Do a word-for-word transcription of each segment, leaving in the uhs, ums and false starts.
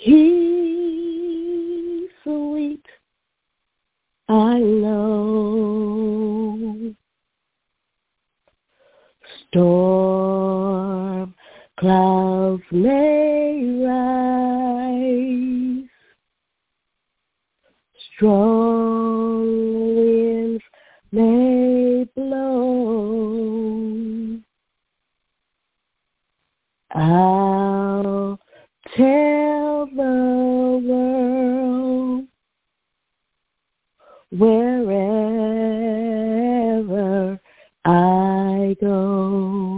He's sweet, I know. Storm clouds may rise, strong winds may blow. I'll tell the world wherever I go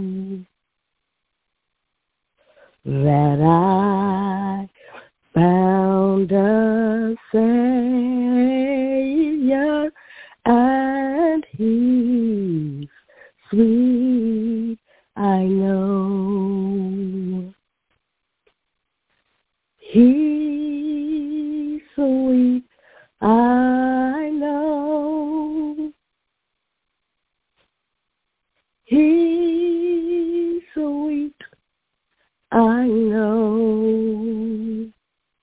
that I found a Savior, and He's sweet, I know. He's sweet, I know. He's sweet, I know.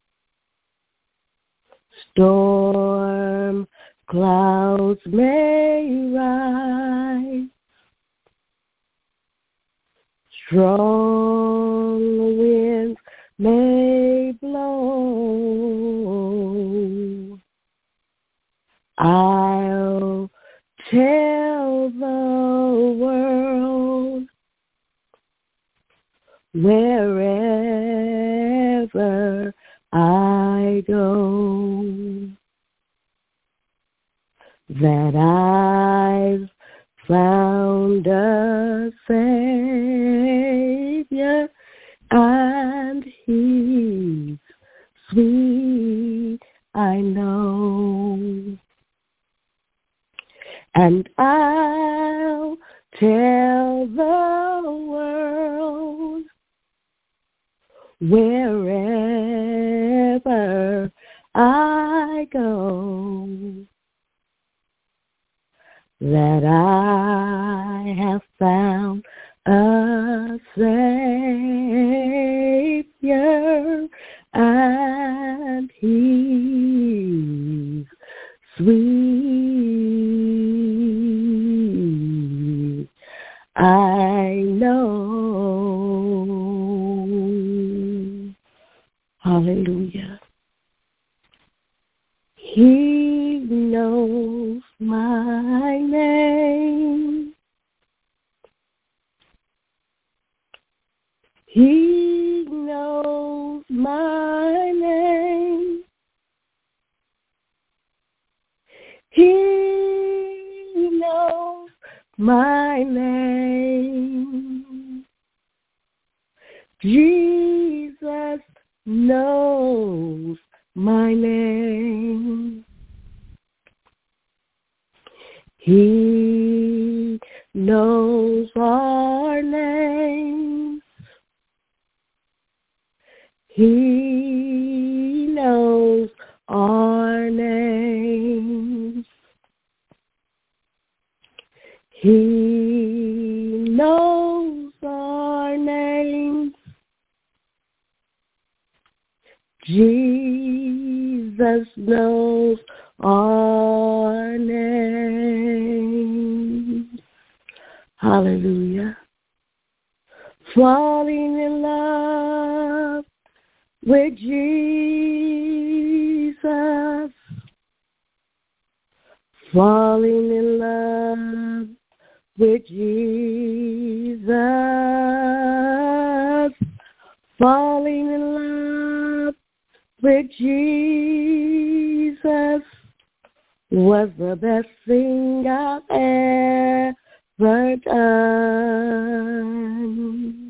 Storm clouds may rise, strong winds may blow. I'll tell the world wherever I go that I've found a Savior, and He's sweet, I know. And I'll tell the world wherever I go that I have found a Savior, and He's sweet, I know. Hallelujah. He knows my name. He knows my name. He knows my name. Jesus knows my name. He knows our names. He knows our names. He knows our names. Jesus knows our names. Hallelujah. Falling in love with Jesus. Falling in love with Jesus. Falling in love with Jesus was the best thing I've ever done.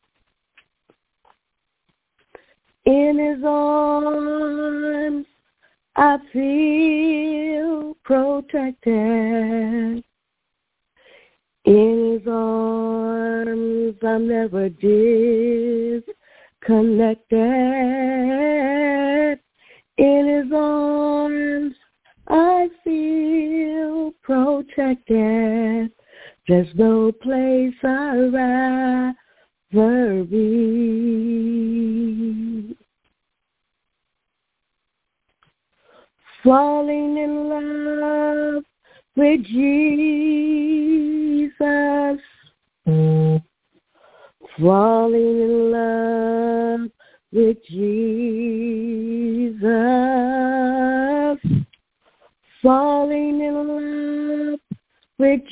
In His arms I feel protected. In His arms I'm never disconnected. In His arms I feel protected. There's no place I'd rather be. falling in love with Jesus, falling in love with Jesus, falling in love with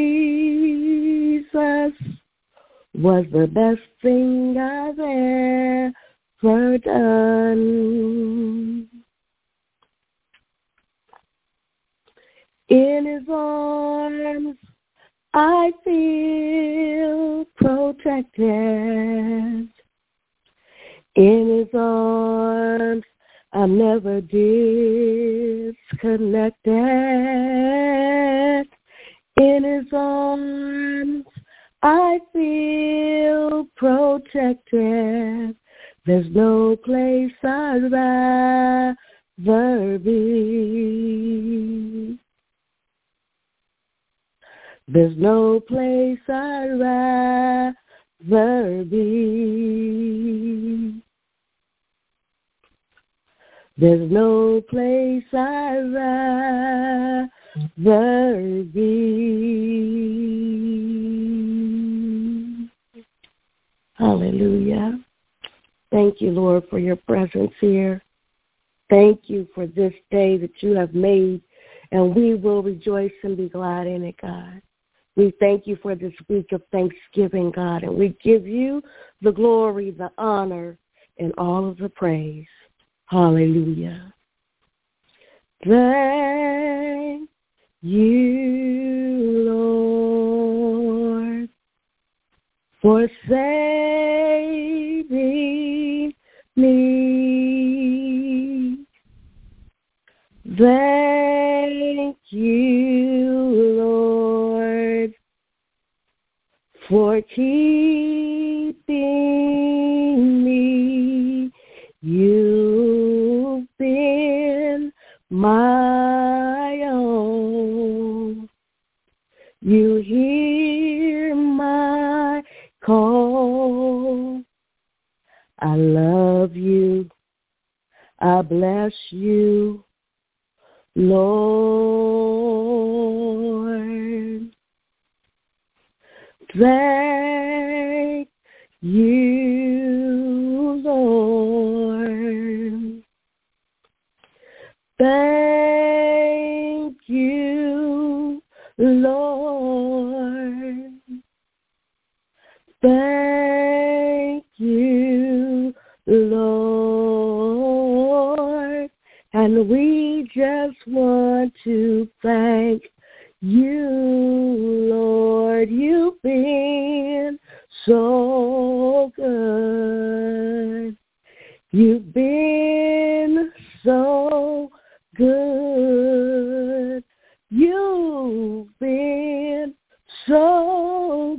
Jesus was the best thing I've ever done. In his arms, I feel protected. In his arms, I'm never disconnected. In his arms, I feel protected. There's no place I'd rather be. There's no place I'd rather be. There's no place I'd rather be. Hallelujah. Thank you, Lord, for your presence here. Thank you for this day that you have made, and we will rejoice and be glad in it, God. We thank you for this week of Thanksgiving, God, and we give you the glory, the honor, and all of the praise. Hallelujah. Thank you, Lord, for saving me. Thank you, Lord, for keeping me. You've been my own. You hear my call. I love you. I bless you, Lord. Thank you, Lord. Thank you, Lord. Thank you, Lord. And we just want to thank you, Lord. You've been so good. You've been so good. You've been so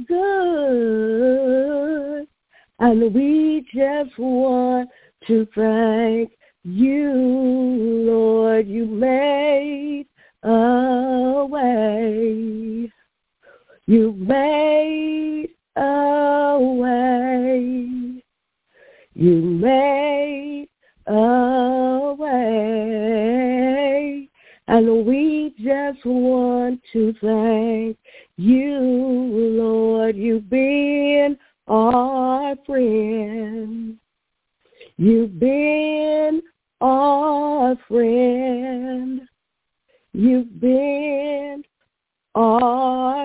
good. And we just want to thank you, Lord. You made a way. You made a way. You made a way. And we just want to thank you, Lord. You've been our friend. You've been our friend. You've been our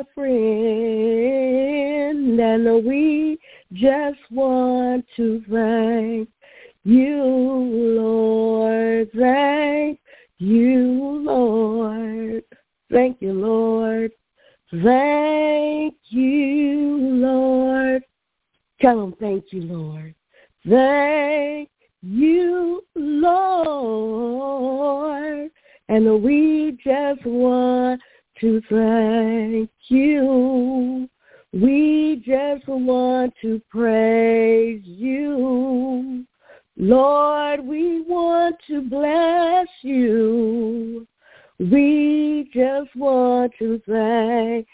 friend. And we just want to thank you, Lord. Thank you, Lord. Thank you, Lord. Thank you, Lord. Tell them thank you, Lord. Thank you, Lord. And we just want to thank you. We just want to praise you. Lord, we want to bless you. We just want to thank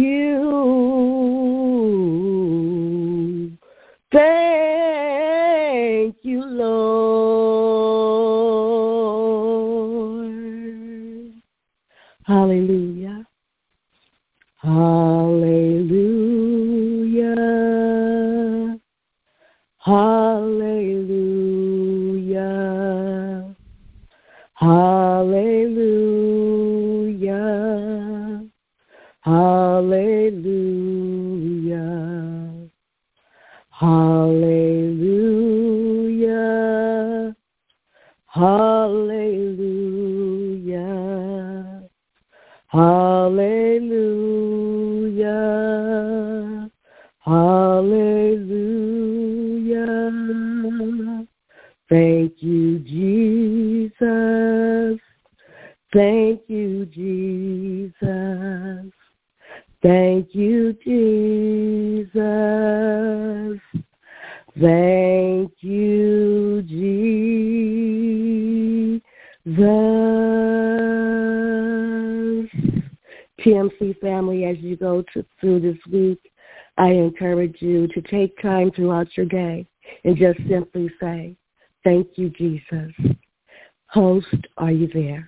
you. Thank you, Lord. Hallelujah. Hallelujah. Hallelujah. Hallelujah. Hallelujah. Hallelujah. Hallelujah. Thank you, Jesus. Thank you, Jesus. Thank you, Jesus. Thank you, Jesus. T M C family, as you go to, through this week, I encourage you to take time throughout your day and just simply say, thank you, Jesus. Host, are you there?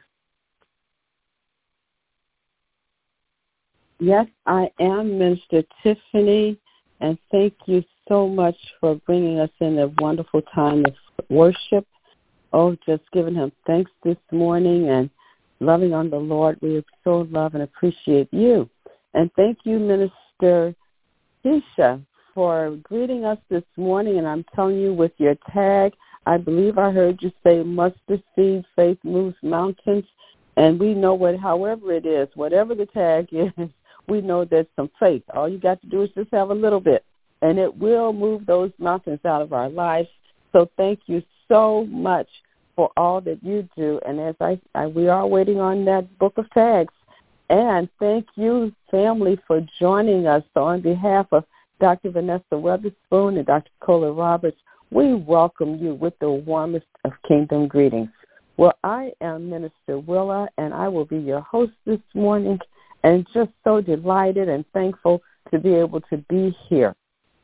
Yes, I am, Minister Tiffany, and thank you so much for bringing us in a wonderful time of worship. Oh, just giving him thanks this morning and loving on the Lord. We so love and appreciate you. And thank you, Minister Keisha, for greeting us this morning. And I'm telling you, with your tag, I believe I heard you say mustard seed, faith moves mountains. And we know what, however it is, whatever the tag is, we know there's some faith. All you got to do is just have a little bit, and it will move those mountains out of our lives. So thank you so much for all that you do. And as I, I we are waiting on that book of tags. And thank you, family, for joining us. So on behalf of Doctor Vanessa Weatherspoon and Doctor Cola Roberts, we welcome you with the warmest of kingdom greetings. Well, I am Minister Willa, and I will be your host this morning, and just so delighted and thankful to be able to be here.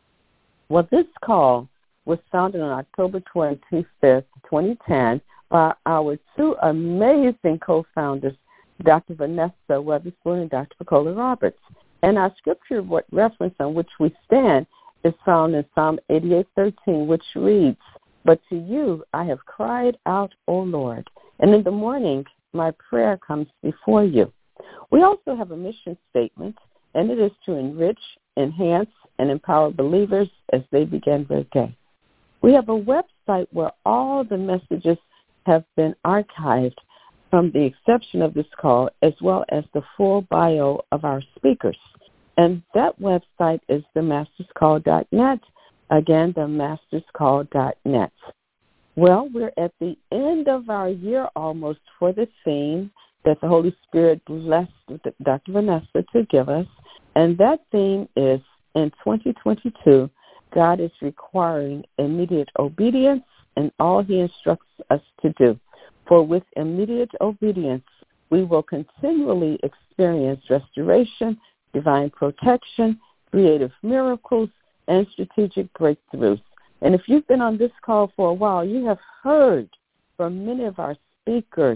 Well, this call was founded on October twenty-fifth, twenty ten, by our two amazing co-founders, Doctor Vanessa Weatherspoon and Doctor Cola Roberts. And our scripture reference on which we stand is found in Psalm eighty-eight thirteen, which reads, "But to you I have cried out, O Lord, and in the morning my prayer comes before you." We also have a mission statement, and it is to enrich, enhance, and empower believers as they begin their day. We have a website where all the messages have been archived from the exception of this call, as well as the full bio of our speakers. And that website is the masters call dot net. Again, the masters call dot net. Well, we're at the end of our year almost for the theme that the Holy Spirit blessed Doctor Vanessa to give us. And that theme is, in twenty twenty-two, God is requiring immediate obedience in all he instructs us to do. For with immediate obedience, we will continually experience restoration, divine protection, creative miracles, and strategic breakthroughs. And if you've been on this call for a while, you have heard from many of our speakers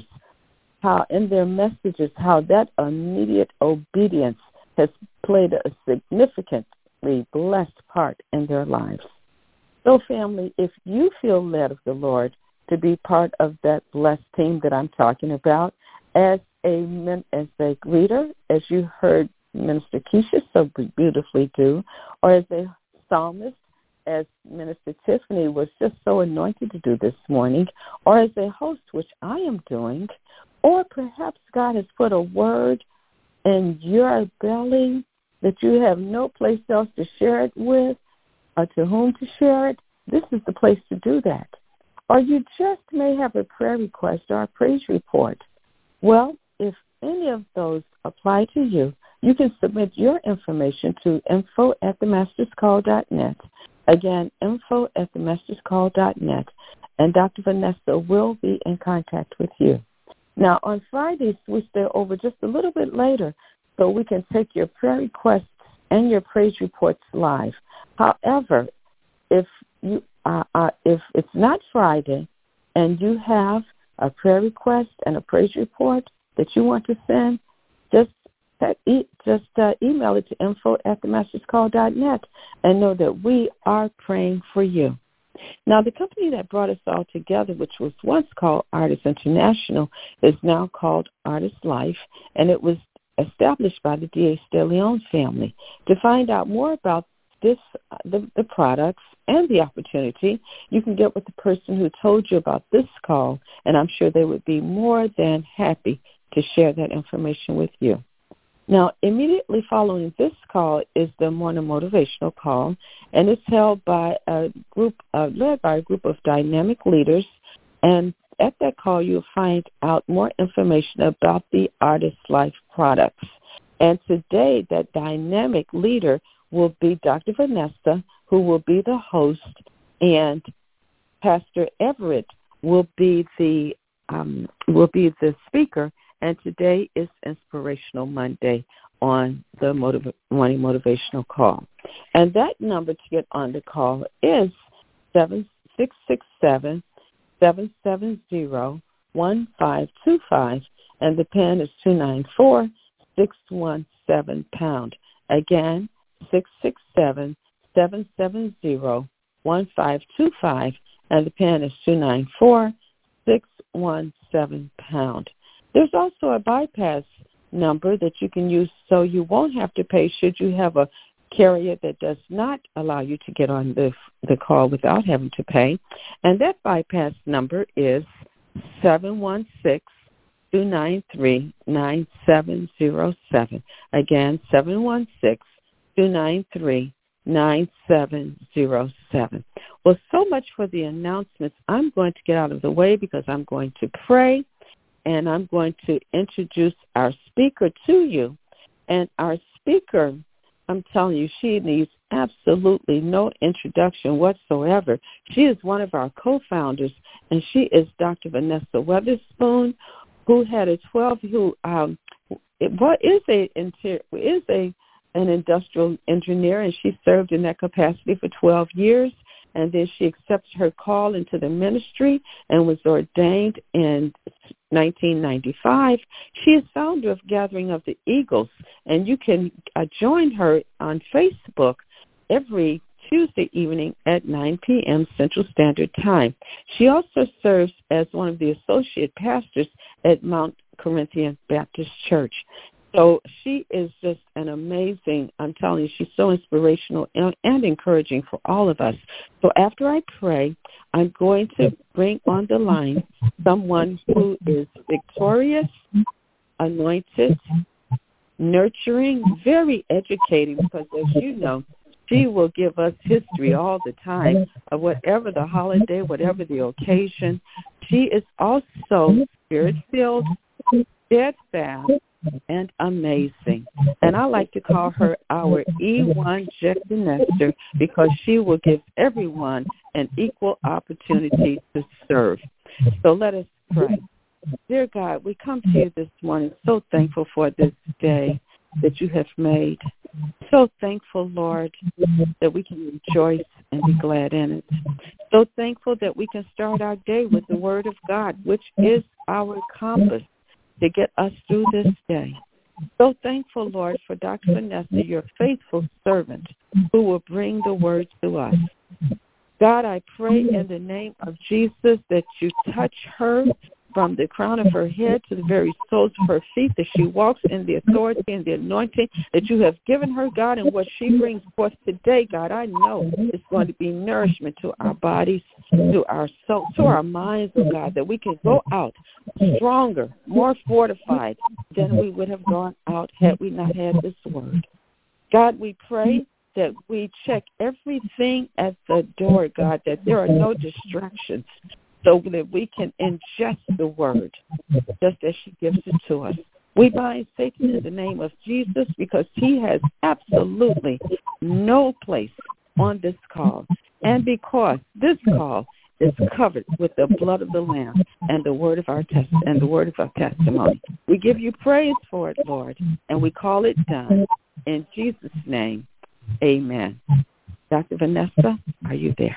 how in their messages, how that immediate obedience has played a significantly blessed part in their lives. So family, if you feel led of the Lord to be part of that blessed team that I'm talking about, as a as a reader, as you heard Minister Keisha so beautifully do, or as a psalmist, as Minister Tiffany was just so anointed to do this morning, or as a host, which I am doing, or perhaps God has put a word in your belly that you have no place else to share it with or to whom to share it, this is the place to do that. Or you just may have a prayer request or a praise report. Well, if any of those apply to you, you can submit your information to info at the masters call dot net. Again, info at the masters call dot net, and Doctor Vanessa will be in contact with you. Now, on Fridays, we stay over just a little bit later so we can take your prayer requests and your praise reports live. However, if you uh, uh, if it's not Friday and you have a prayer request and a praise report that you want to send, just uh, e- just uh, email it to info at the masters call dot net and know that we are praying for you. Now, the company that brought us all together, which was once called Artists International, is now called Artist Life, and it was established by the D A DeLeon family. To find out more about this, the, the products and the opportunity, you can get with the person who told you about this call, and I'm sure they would be more than happy to share that information with you. Now, immediately following this call is the morning motivational call, and it's held by a group, uh, led by a group of dynamic leaders. And at that call, you'll find out more information about the Artist Life products. And today, that dynamic leader will be Doctor Vanessa, who will be the host, and Pastor Everett will be the um, will be the speaker. And today is Inspirational Monday on the motiv- morning motivational call. And that number to get on the call is seven six six seven, seven seven zero, one five two five, and the PIN is two nine four, six one seven pound. Again, six six seven, seven seven zero, one five two five, and the PIN is two nine four, six one seven pound. There's also a bypass number that you can use so you won't have to pay should you have a carrier that does not allow you to get on the the call without having to pay. And that bypass number is seven one six, two nine three, nine seven zero seven. Again, seven one six, two nine three, nine seven zero seven. Well, so much for the announcements. I'm going to get out of the way because I'm going to pray. And I'm going to introduce our speaker to you. And our speaker, I'm telling you, she needs absolutely no introduction whatsoever. She is one of our co-founders, and she is Doctor Vanessa Weatherspoon, who had a twelve, who um, what is a is a an industrial engineer, and she served in that capacity for twelve years. And then she accepted her call into the ministry and was ordained in nineteen ninety-five. She is founder of Gathering of the Eagles, and you can uh, join her on Facebook every Tuesday evening at nine p.m. Central Standard Time. She also serves as one of the associate pastors at Mount Corinthian Baptist Church. So she is just an amazing, I'm telling you, she's so inspirational and, and encouraging for all of us. So after I pray, I'm going to bring on the line someone who is victorious, anointed, nurturing, very educating, because as you know, she will give us history all the time of whatever the holiday, whatever the occasion. She is also spirit-filled, steadfast, and amazing. And I like to call her our E one Jecta Nestor because she will give everyone an equal opportunity to serve. So let us pray. Dear God, we come to you this morning so thankful for this day that you have made. So thankful, Lord, that we can rejoice and be glad in it. So thankful that we can start our day with the Word of God, which is our compass to get us through this day. So thankful, Lord, for Doctor Vanessa, your faithful servant, who will bring the word to us. God, I pray in the name of Jesus that you touch her from the crown of her head to the very soles of her feet, that she walks in the authority and the anointing that you have given her, God, and what she brings forth today, God, I know it's going to be nourishment to our bodies, to our soul, to our minds, oh God, that we can go out stronger, more fortified than we would have gone out had we not had this word. God, we pray that we check everything at the door, God, that there are no distractions, so that we can ingest the word just as she gives it to us. We bind Satan in the name of Jesus because he has absolutely no place on this call. And because this call is covered with the blood of the Lamb and the word of our test and the word of our testimony. We give you praise for it, Lord, and we call it done. In Jesus' name, amen. Doctor Vanessa, are you there?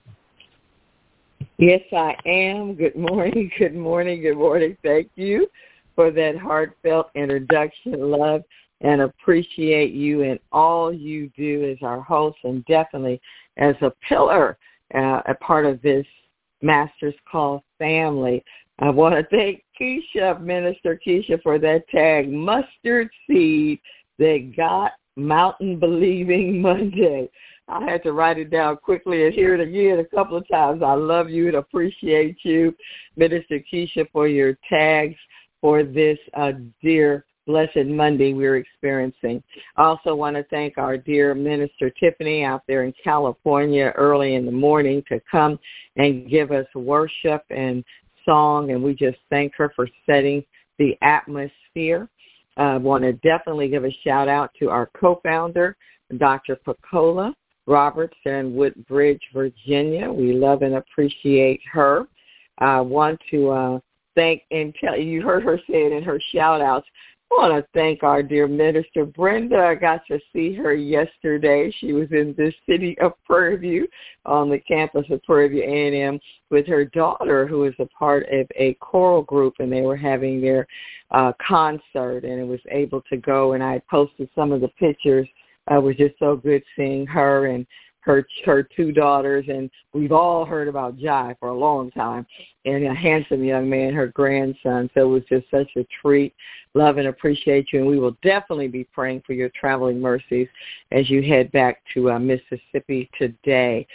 Yes, I am. Good morning, good morning, good morning. Thank you for that heartfelt introduction. Love and appreciate you and all you do as our host and definitely as a pillar uh, a part of this Master's Call family. I want to thank Keisha, Minister Keisha, for that tag, Mustard Seed That Got Mountain Believing Monday. I had to write it down quickly and hear it again a couple of times. I love you and appreciate you, Minister Keisha, for your tags for this uh, dear Blessed Monday we're experiencing. I also want to thank our dear Minister Tiffany out there in California early in the morning to come and give us worship and song, and we just thank her for setting the atmosphere. I uh, want to definitely give a shout-out to our co-founder, Doctor Pacola Roberts in Woodbridge, Virginia. We love and appreciate her. I want to uh, thank and tell you, heard her say it in her shout-outs. I want to thank our dear Minister Brenda. I got to see her yesterday. She was in the city of Prairie View on the campus of Prairie View A and M with her daughter, who is a part of a choral group, and they were having their uh, concert, and it was able to go, and I posted some of the pictures. Uh, it was just so good seeing her and her her two daughters, and we've all heard about Jai for a long time, and a handsome young man, her grandson. So it was just such a treat. Love and appreciate you, and we will definitely be praying for your traveling mercies as you head back to uh, Mississippi today.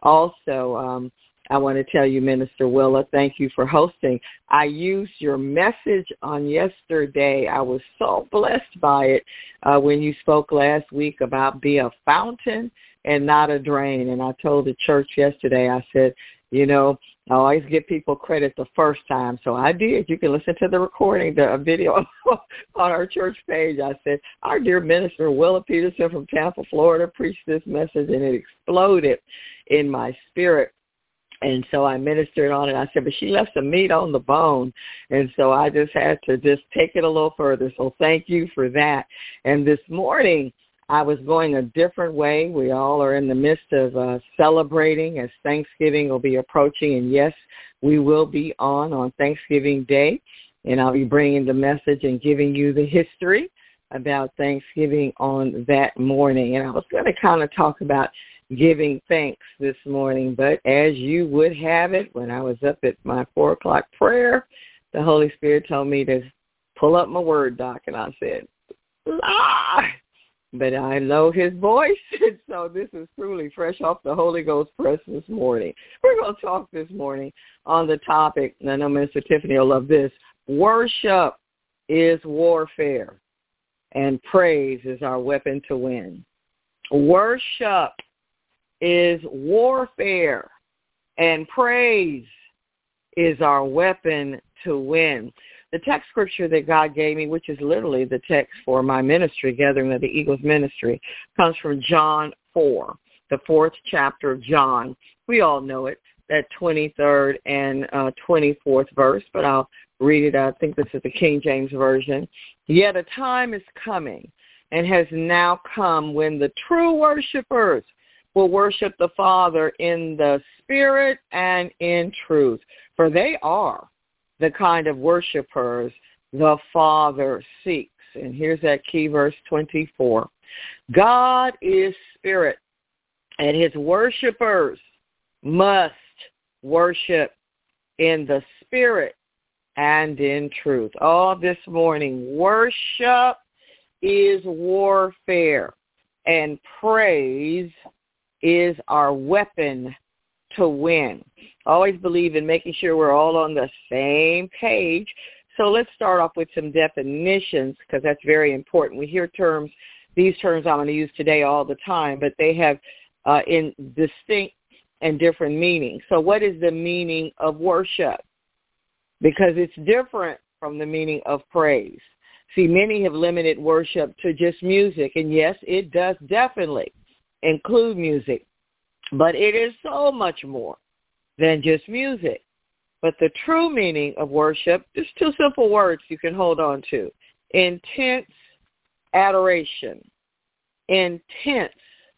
Also, um, I want to tell you, Minister Willa, thank you for hosting. I used your message on yesterday. I was so blessed by it uh, when you spoke last week about be a fountain and not a drain. And I told the church yesterday, I said, you know, I always give people credit the first time. So I did. You can listen to the recording, the video on our church page. I said, our dear minister, Willa Peterson from Tampa, Florida, preached this message, and it exploded in my spirit. And so I ministered on it. I said, but she left some meat on the bone. And so I just had to just take it a little further. So thank you for that. And this morning, I was going a different way. We all are in the midst of uh, celebrating as Thanksgiving will be approaching. And, yes, we will be on on Thanksgiving Day. And I'll be bringing the message and giving you the history about Thanksgiving on that morning. And I was going to kind of talk about giving thanks this morning. But as you would have it, when I was up at my four o'clock prayer, the Holy Spirit told me to pull up my Word doc. And I said, ah! But I know his voice, and so this is truly fresh off the Holy Ghost press this morning. We're going to talk this morning on the topic, and I know Minister Tiffany will love this, worship is warfare, and praise is our weapon to win. Worship is warfare, and praise is our weapon to win. The text scripture that God gave me, which is literally the text for my ministry, Gathering of the Eagles Ministry, comes from John four, the fourth chapter of John. We all know it, that twenty-third and uh, twenty-fourth verse, but I'll read it. I think this is the King James Version. Yet a time is coming and has now come when the true worshipers will worship the Father in the Spirit and in truth, for they are the kind of worshipers the Father seeks. And here's that key verse twenty-four. God is spirit, and his worshipers must worship in the Spirit and in truth. All this morning, worship is warfare, and praise is our weapon to win. I always believe in making sure we're all on the same page. So let's start off with some definitions, because that's very important. We hear terms, these terms I'm going to use today all the time, but they have uh, in distinct and different meanings. So what is the meaning of worship? Because it's different from the meaning of praise. See, many have limited worship to just music, and yes, it does definitely include music, but it is so much more than just music. But the true meaning of worship is two simple words you can hold on to. Intense adoration. Intense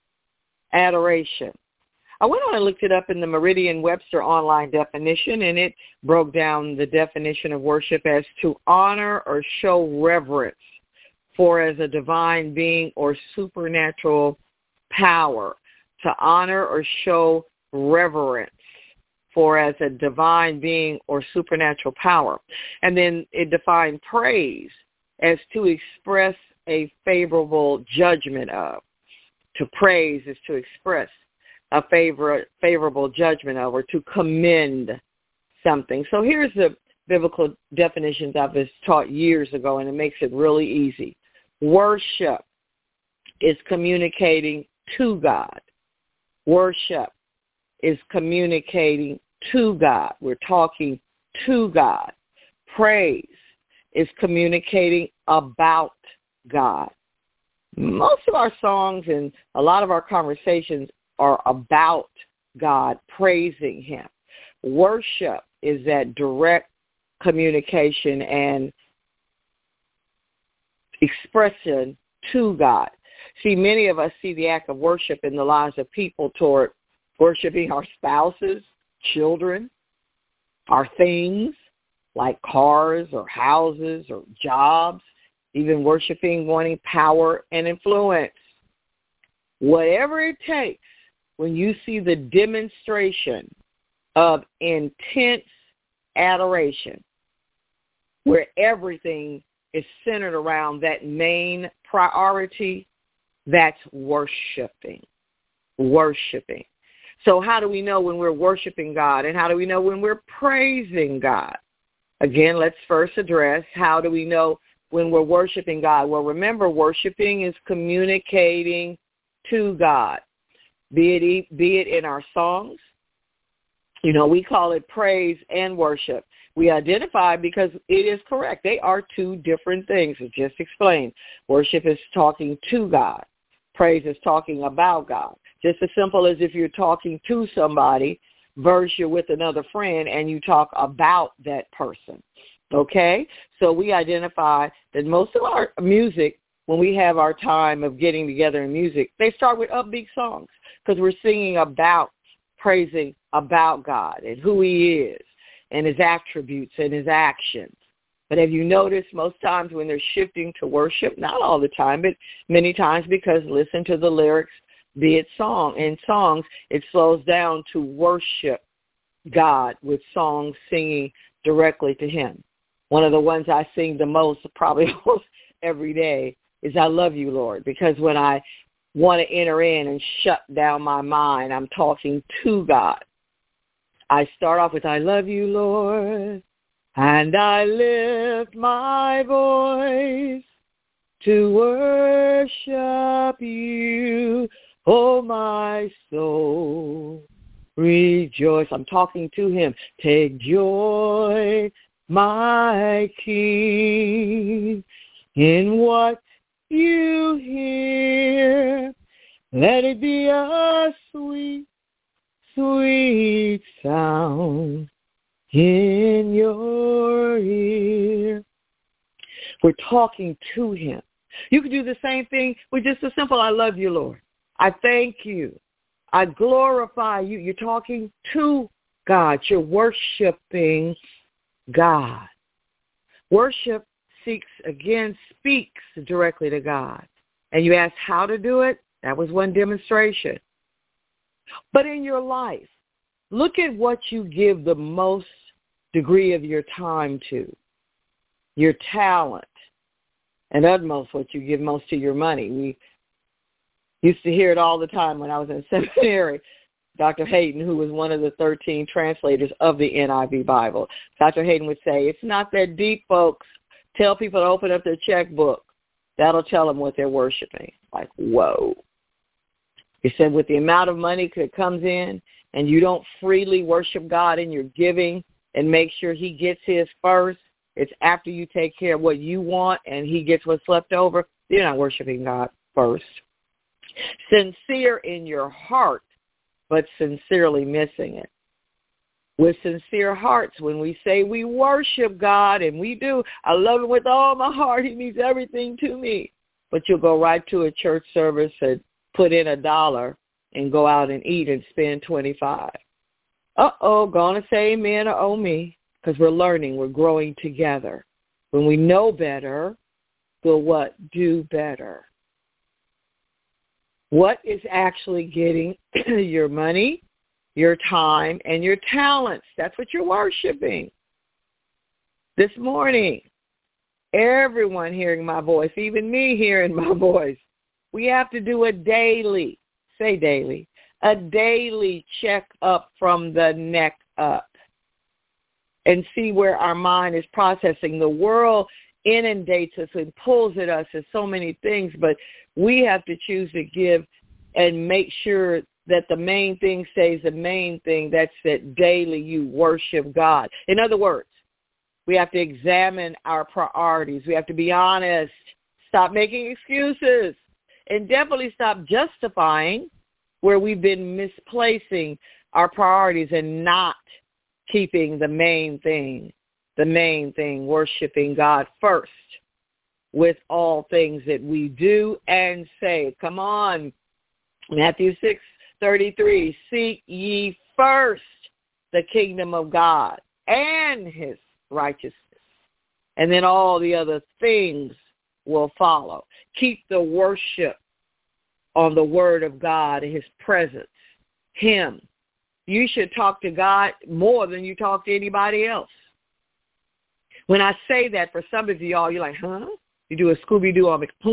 adoration. I went on and looked it up in the Merriam-Webster online definition, and it broke down the definition of worship as to honor or show reverence for as a divine being or supernatural power. To honor or show reverence for as a divine being or supernatural power. And then it defined praise as to express a favorable judgment of. To praise is to express a favor, favorable judgment of, or to commend something. So here's the biblical definitions I was taught years ago, and it makes it really easy. Worship is communicating to God. Worship is communicating to God. We're talking to God. Praise is communicating about God. Most of our songs and a lot of our conversations are about God, praising him. Worship is that direct communication and expression to God. See, many of us see the act of worship in the lives of people toward worshiping our spouses, children, our things like cars or houses or jobs, even worshiping, wanting power and influence. Whatever it takes, when you see the demonstration of intense adoration, where everything is centered around that main priority, that's worshiping. Worshiping. So how do we know when we're worshiping God, and how do we know when we're praising God? Again, let's first address how do we know when we're worshiping God. Well, remember, worshiping is communicating to God, be it, be it in our songs. You know, we call it praise and worship. We identify because it is correct. They are two different things. As just explained. Worship is talking to God. Praise is talking about God. Just as simple as if you're talking to somebody versus you're with another friend and you talk about that person. Okay? So we identify that most of our music, when we have our time of getting together in music, they start with upbeat songs because we're singing about, praising about God and who he is and his attributes and his actions. But have you noticed most times when they're shifting to worship, not all the time, but many times, because listen to the lyrics, be it song. In songs, it slows down to worship God with songs singing directly to him. One of the ones I sing the most, probably almost every day, is I Love You, Lord, because when I want to enter in and shut down my mind, I'm talking to God. I start off with I love you, Lord, and I lift my voice to worship you, oh my soul, rejoice. I'm talking to him. Take joy, my King, in what you hear. Let it be a sweet, sweet sound in your ear. We're talking to him. You can do the same thing with just a simple, I love you, Lord. I thank you. I glorify you. You're talking to God. You're worshiping God. Worship seeks, again, speaks directly to God. And you ask how to do it? That was one demonstration. But in your life, look at what you give the most degree of your time to, your talent, and utmost what you give most to your money. We used to hear it all the time when I was in seminary. Doctor Hayden, who was one of the thirteen translators of the N I V Bible, Doctor Hayden would say, it's not that deep, folks. Tell people to open up their checkbook. That'll tell them what they're worshiping. Like, whoa. He said with the amount of money that comes in and you don't freely worship God in your giving and make sure he gets his first, it's after you take care of what you want and he gets what's left over, you're not worshiping God first. Sincere in your heart, but sincerely missing it. With sincere hearts, when we say we worship God, and we do, I love him with all my heart, he means everything to me. But you'll go right to a church service and put in a dollar and go out and eat and spend twenty-five. Uh-oh, gonna say amen or oh me, because we're learning, we're growing together. When we know better, we'll what? Do better. What is actually getting your money, your time, and your talents. That's what you're worshiping. This morning, everyone hearing my voice, even me hearing my voice, we have to do a daily, say daily, a daily check up from the neck up and see where our mind is processing. The world inundates us and pulls at us as so many things, but we have to choose to give and make sure that the main thing stays the main thing. That's that daily you worship God. In other words, we have to examine our priorities. We have to be honest. Stop making excuses. And definitely stop justifying where we've been misplacing our priorities and not keeping the main thing, the main thing, worshiping God first with all things that we do and say. Come on. Matthew six thirty-three, seek ye first the kingdom of God and his righteousness, and then all the other things will follow. Keep the worship on the word of God and his presence, him. You should talk to God more than you talk to anybody else. When I say that, for some of y'all, you're like, huh? You do a Scooby-Doo on me. Huh?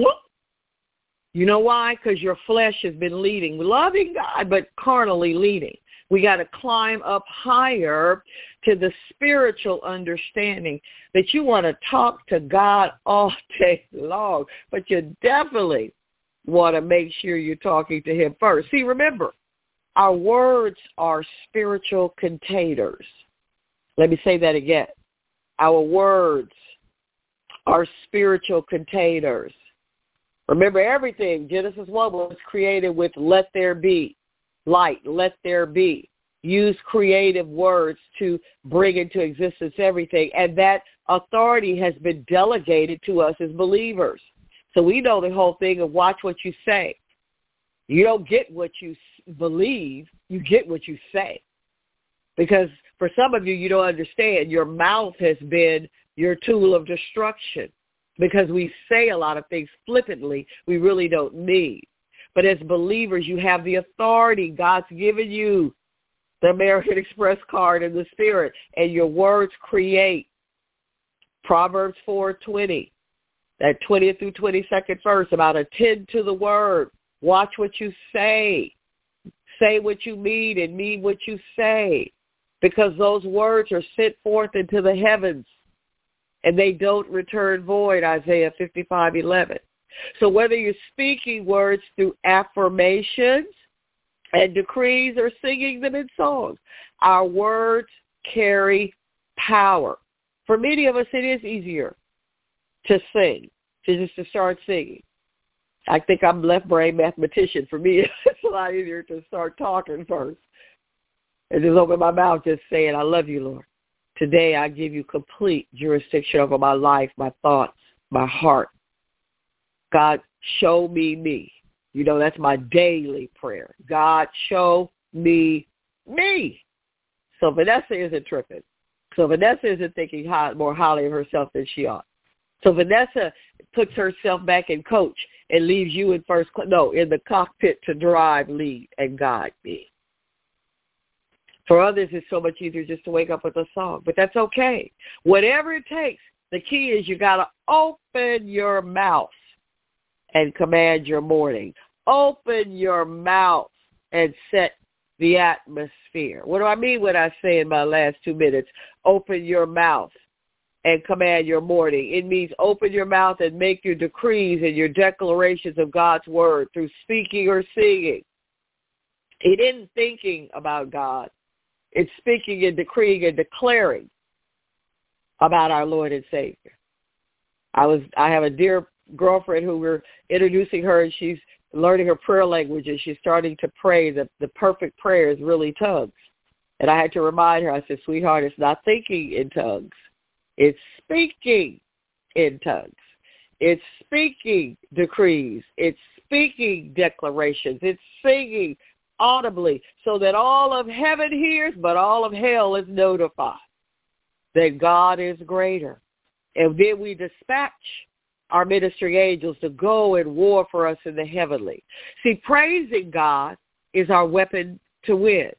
You know why? Because your flesh has been leading, loving God, but carnally leading. We got to climb up higher to the spiritual understanding that you want to talk to God all day long, but you definitely want to make sure you're talking to him first. See, remember, our words are spiritual containers. Let me say that again. Our words are spiritual containers. Remember, everything, Genesis one was created with let there be, light, let there be. Use creative words to bring into existence everything. And that authority has been delegated to us as believers. So we know the whole thing of watch what you say. You don't get what you believe, you get what you say. Because for some of you, you don't understand, your mouth has been your tool of destruction. Because we say a lot of things flippantly we really don't need. But as believers, you have the authority. God's given you the American Express card in the Spirit, and your words create. Proverbs four twenty, that twentieth through twenty-second verse, about attend to the word. Watch what you say. Say what you mean and mean what you say, because those words are sent forth into the heavens, and they don't return void, Isaiah fifty-five eleven. So whether you're speaking words through affirmations and decrees or singing them in songs, our words carry power. For many of us, it is easier to sing, to just to start singing. I think I'm left-brain mathematician. For me, it's a lot easier to start talking first and just open my mouth just saying, I love you, Lord. Today I give you complete jurisdiction over my life, my thoughts, my heart. God, show me me. You know, that's my daily prayer. God, show me me. So Vanessa isn't tripping. So Vanessa isn't thinking high, more highly of herself than she ought. So Vanessa puts herself back in coach and leaves you in first, no, in the cockpit to drive, lead, and guide me. For others, it's so much easier just to wake up with a song, but that's okay. Whatever it takes, the key is you got to open your mouth and command your morning. Open your mouth and set the atmosphere. What do I mean when I say in my last two minutes, open your mouth and command your morning? It means open your mouth and make your decrees and your declarations of God's word through speaking or singing. It isn't thinking about God. It's speaking and decreeing and declaring about our Lord and Savior. I was I have a dear girlfriend who we're introducing her, and she's learning her prayer language, and she's starting to pray. The, the perfect prayer is really tongues. And I had to remind her, I said, sweetheart, it's not thinking in tongues. It's speaking in tongues. It's speaking decrees. It's speaking declarations. It's singing audibly so that all of heaven hears, but all of hell is notified that God is greater. And then we dispatch our ministering angels to go and war for us in the heavenly. See, praising God is our weapon to win.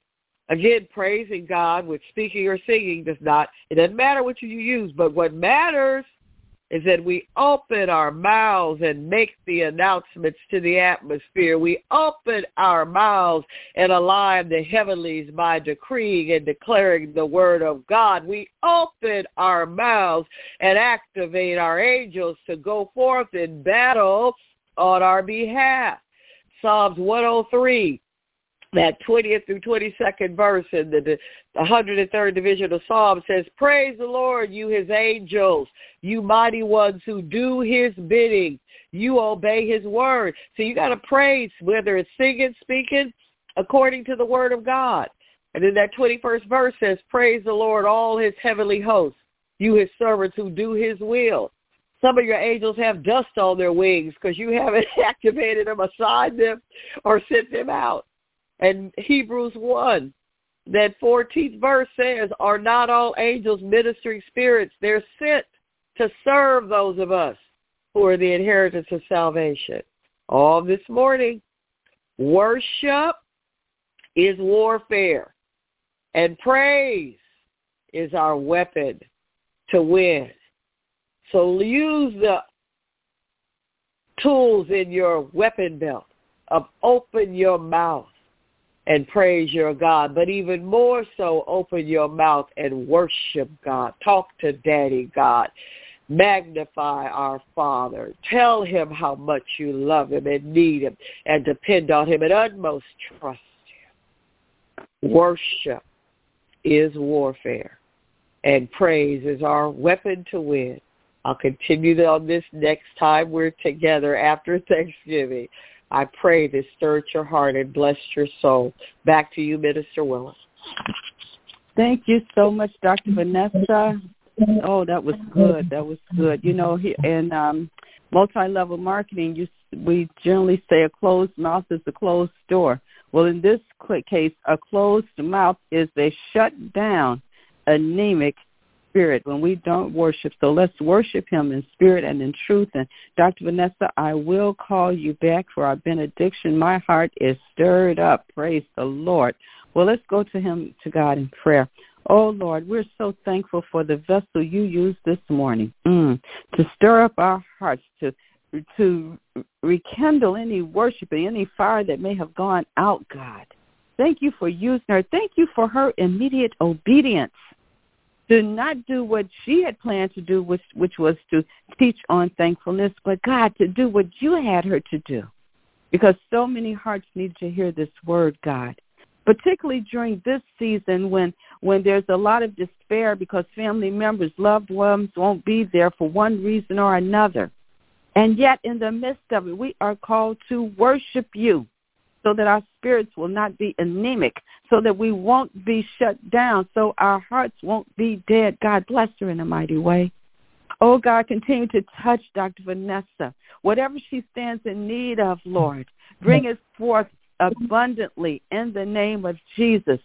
Again, praising God with speaking or singing does not, it doesn't matter what you use, but what matters is that we open our mouths and make the announcements to the atmosphere. We open our mouths and align the heavenlies by decreeing and declaring the word of God. We open our mouths and activate our angels to go forth in battle on our behalf. Psalms one oh three, that twentieth through twenty-second verse in the, the one hundred third division of Psalms says, praise the Lord, you his angels, you mighty ones who do his bidding. You obey his word. So you got to praise, whether it's singing, speaking, according to the word of God. And then that twenty-first verse says, praise the Lord, all his heavenly hosts, you his servants who do his will. Some of your angels have dust on their wings because you haven't activated them, assigned them, or sent them out. And Hebrews one, that fourteenth verse says, are not all angels ministering spirits? They're sent to serve those of us who are the inheritance of salvation. All this morning, worship is warfare, and praise is our weapon to win. So use the tools in your weapon belt of open your mouth and praise your God, but even more so, open your mouth and worship God. Talk to Daddy God. Magnify our Father. Tell him how much you love him and need him and depend on him and utmost trust him. Worship is warfare, and praise is our weapon to win. I'll continue on this next time we're together after Thanksgiving. I pray this stirred your heart and blessed your soul. Back to you, Minister Willis. Thank you so much, Doctor Vanessa. Oh, that was good. That was good. You know, in um, multi-level marketing, you, we generally say a closed mouth is a closed door. Well, in this case, a closed mouth is a shut down, anemic spirit when we don't worship. So let's worship him in spirit and in truth. And Doctor Vanessa, I will call you back for our benediction. My heart is stirred up. Praise the Lord. Well, let's go to him, to God in prayer. Oh, Lord, we're so thankful for the vessel you used this morning mm, to stir up our hearts, to to rekindle any worship and any fire that may have gone out, God. Thank you for using her. Thank you for her immediate obedience to not do what she had planned to do, which, which was to teach on thankfulness, but, God, to do what you had her to do, because so many hearts need to hear this word, God, particularly during this season when, when there's a lot of despair because family members, loved ones won't be there for one reason or another. And yet in the midst of it, we are called to worship you, so that our spirits will not be anemic, so that we won't be shut down, so our hearts won't be dead. God, bless her in a mighty way. Oh, God, continue to touch Doctor Vanessa. Whatever she stands in need of, Lord, bring it forth abundantly in the name of Jesus.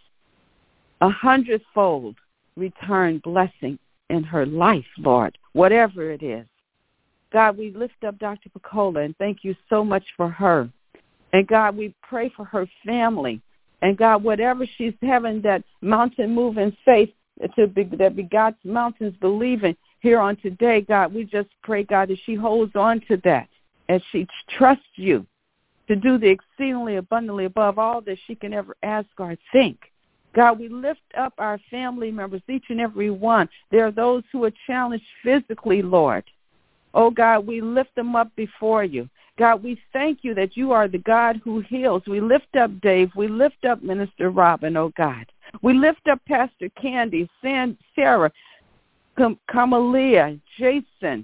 A hundredfold return blessing in her life, Lord, whatever it is. God, we lift up Doctor Picola and thank you so much for her. And, God, we pray for her family. And, God, whatever she's having, that mountain-moving faith to be, that begots mountains believing here on today, God, we just pray, God, that she holds on to that as she trusts you to do the exceedingly abundantly above all that she can ever ask or think. God, we lift up our family members, each and every one. There are those who are challenged physically, Lord. Oh, God, we lift them up before you. God, we thank you that you are the God who heals. We lift up Dave. We lift up Minister Robin, oh, God. We lift up Pastor Candy, San, Sarah, Cam- Kamalia, Jason,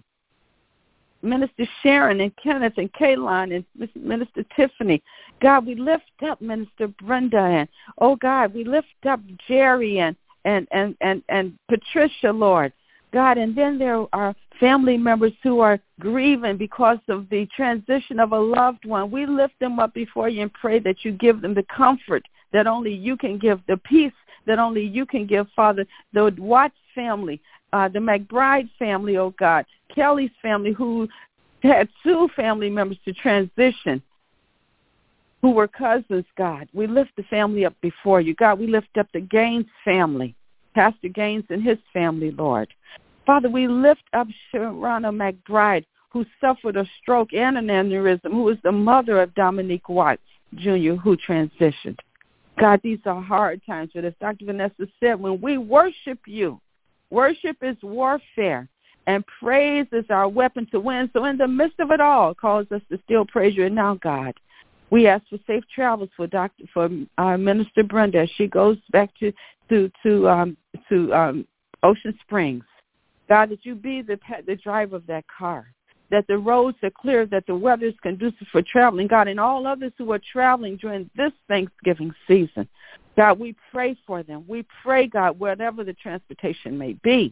Minister Sharon and Kenneth and Kaylon and Minister Tiffany. God, we lift up Minister Brenda and, oh, God, we lift up Jerry and, and, and, and, and Patricia, Lord. God, and then there are family members who are grieving because of the transition of a loved one. We lift them up before you and pray that you give them the comfort that only you can give, the peace that only you can give, Father. The Watts family, uh, the McBride family, oh God, Kelly's family, who had two family members to transition. who were cousins, God. We lift the family up before you. God, we lift up the Gaines family, Pastor Gaines and his family, Lord. Father, we lift up Sharona McBride, who suffered a stroke and an aneurysm, who is the mother of Dominique Watts, Junior, who transitioned. God, these are hard times, but as Doctor Vanessa said, when we worship you, worship is warfare, and praise is our weapon to win. So in the midst of it all, it calls us to still praise you. And now, God, we ask for safe travels for Doctor for uh, Minister Brenda as she goes back to to to um, to um, Ocean Springs. God, that you be the the driver of that car, that the roads are clear, that the weather is conducive for traveling. God, and all others who are traveling during this Thanksgiving season, God, we pray for them. We pray, God, whatever the transportation may be,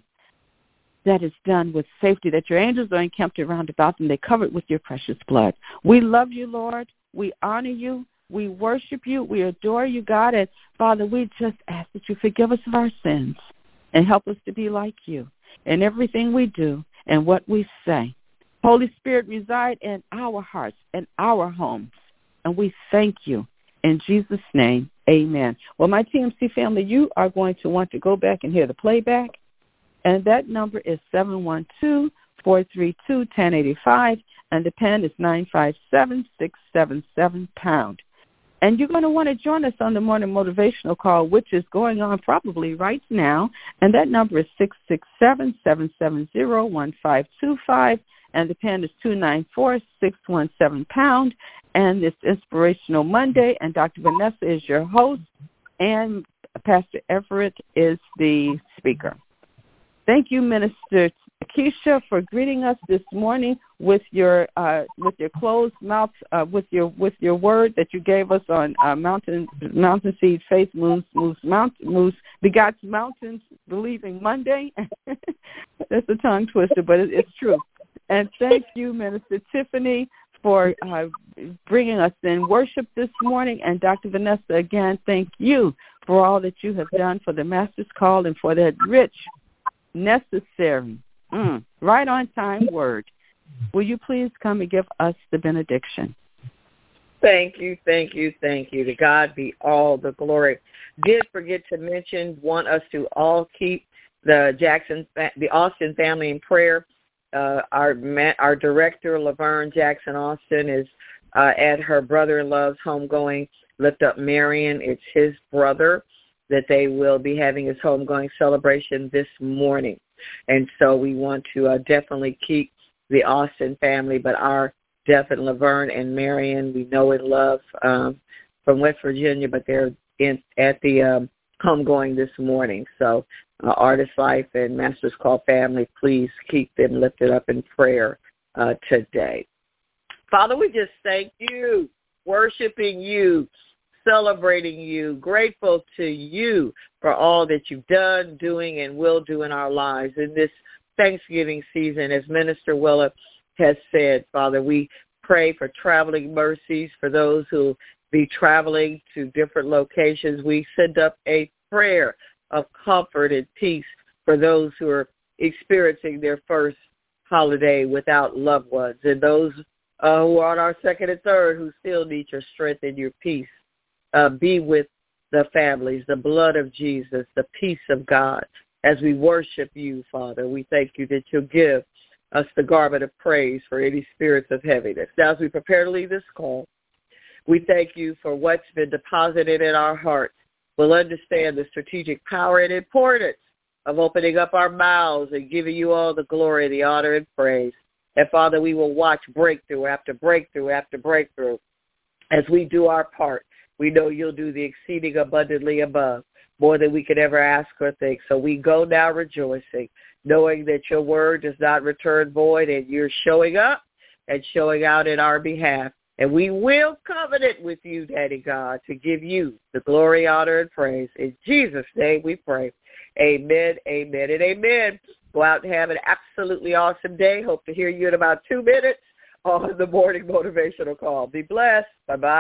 that is done with safety, that your angels are encamped around about them. They covered with your precious blood. We love you, Lord. We honor you. We worship you. We adore you, God. And, Father, we just ask that you forgive us of our sins and help us to be like you in everything we do and what we say. Holy Spirit, reside in our hearts and our homes, and we thank you. In Jesus' name, amen. Well, my T M C family, you are going to want to go back and hear the playback, and that number is seven one two, four three two, one zero eight five, and the pen is nine five seven, six seven seven, pound. And you're going to want to join us on the morning motivational call, which is going on probably right now, and that number is six six seven, seven seven zero, one five two five, and the pen is two nine four, six one seven, pound. And it's Inspirational Monday, and Doctor Vanessa is your host, and Pastor Everett is the speaker. Thank you, Minister Keisha, for greeting us this morning with your uh, with your closed mouth, uh, with your with your word that you gave us on uh, Mountain Mountain Seed Faith Moves Moves Mountain Moves Begots Mountains Believing Monday. That's a tongue twister, but it, it's true. And thank you, Minister Tiffany, for uh, bringing us in worship this morning. And Doctor Vanessa, again, thank you for all that you have done for the Master's Call and for that rich, necessary, mm, right on time word. Will you please come and give us the benediction? Thank you, thank you, thank you. To God be all the glory. Did forget to mention, want us to all keep the Jackson, the Austin family in prayer. Uh, our our director, Laverne Jackson Austin, is uh, at her brother-in-law's homegoing. Lift up Marion. It's his brother that they will be having his homegoing celebration this morning. And so we want to uh, definitely keep the Austin family, but our Jeff and Laverne and Marion, we know and love um, from West Virginia, but they're in at the um, homegoing this morning. So uh, Artist Life and Master's Call family, please keep them lifted up in prayer uh, today. Father, we just thank you, worshiping you, celebrating you, grateful to you for all that you've done, doing, and will do in our lives in this Thanksgiving season. As Minister Willa has said, Father, we pray for traveling mercies for those who be traveling to different locations. We send up a prayer of comfort and peace for those who are experiencing their first holiday without loved ones, and those uh, who are on our second and third who still need your strength and your peace. Uh, be with the families, the blood of Jesus, the peace of God. As we worship you, Father, we thank you that you'll give us the garment of praise for any spirits of heaviness. Now, as we prepare to leave this call, we thank you for what's been deposited in our hearts. We'll understand the strategic power and importance of opening up our mouths and giving you all the glory, the honor, and praise. And, Father, we will watch breakthrough after breakthrough after breakthrough as we do our part. We know you'll do the exceeding abundantly above, more than we could ever ask or think. So we go now rejoicing, knowing that your word does not return void, and you're showing up and showing out in our behalf. And we will covenant with you, Daddy God, to give you the glory, honor, and praise. In Jesus' name we pray. Amen, amen, and amen. Go out and have an absolutely awesome day. Hope to hear you in about two minutes on the Morning Motivational Call. Be blessed. Bye-bye.